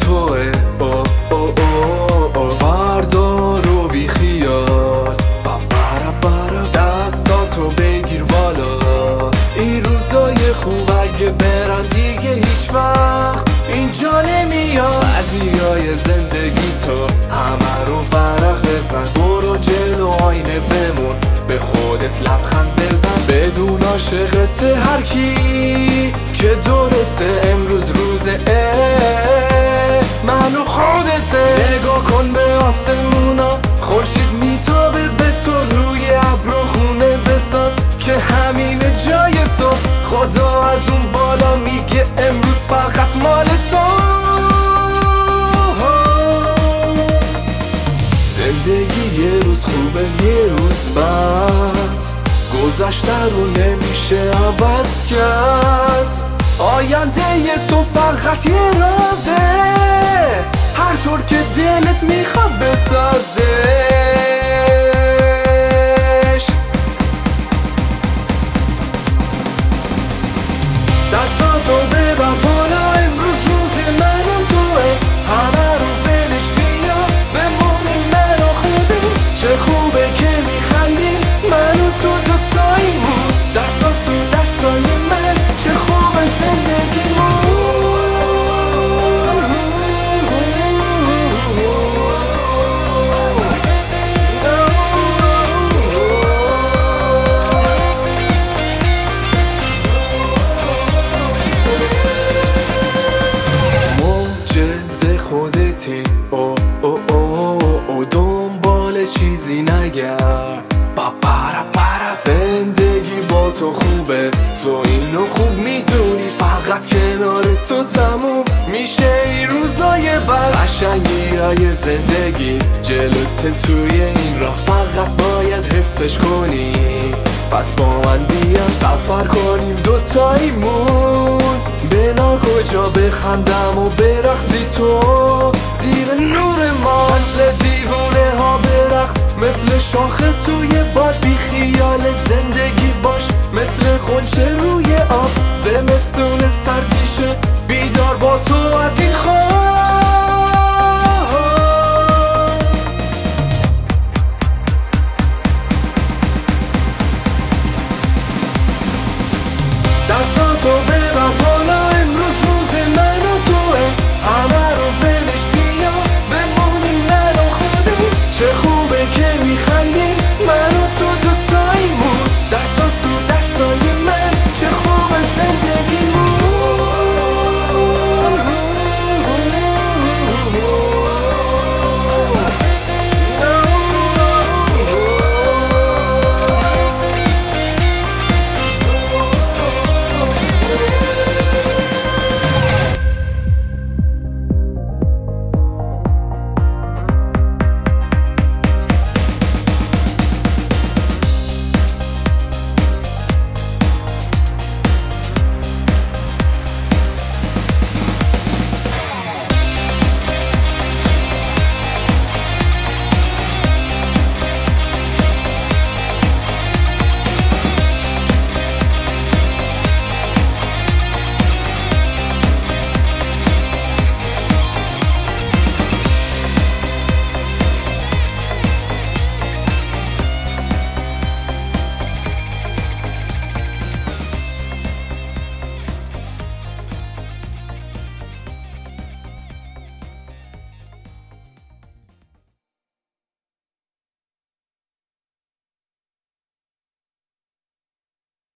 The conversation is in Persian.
توه فردا رو بی خیال دستاتو بگیر بالا. این روزای خوب اگه برن دیگه هیچ وقت اینجا نمیاد. بدیای زندگی تو همه رو فرق بزن. برو جلو آینه بمون، به خودت لبخند بزن. بدون عاشقت هر کی که دورته، امروز روز من و خودته. نگاه کن به آسمونا، خورشید میتابه به تو. روی ابر خونه بساز که همین جای تو. خدا از اون بالا میگه امروز فقط مال تو. زندگی یه روز خوبه یه روز بد، گذشته رو نمیشه عوض کرد. آینده تو فقط یه رازه، هر طور که دلت میخواد بسازه. دستاتو ببر بالا، امروز روز من و توه. همه رو ولش بیا، بمونیم من و خودت. چه خوبه که میخندیم من و تو دوتاییمون. دستات تو دستای من، چه خوبه زندگیمون. خودتی دنبال چیزی نگرد. زندگی با تو خوبه، تو اینو خوب میدونی. فقط کنار تو تموم میشه این روزای بد. قشنگیای زندگی جلوت توی این راه، فقط باید حسش کنی. پس با من بیا سفر کنیم دوتاییمون. بنا کجا بخندم و برقصی تو زیر نور ما. مثل دیوونه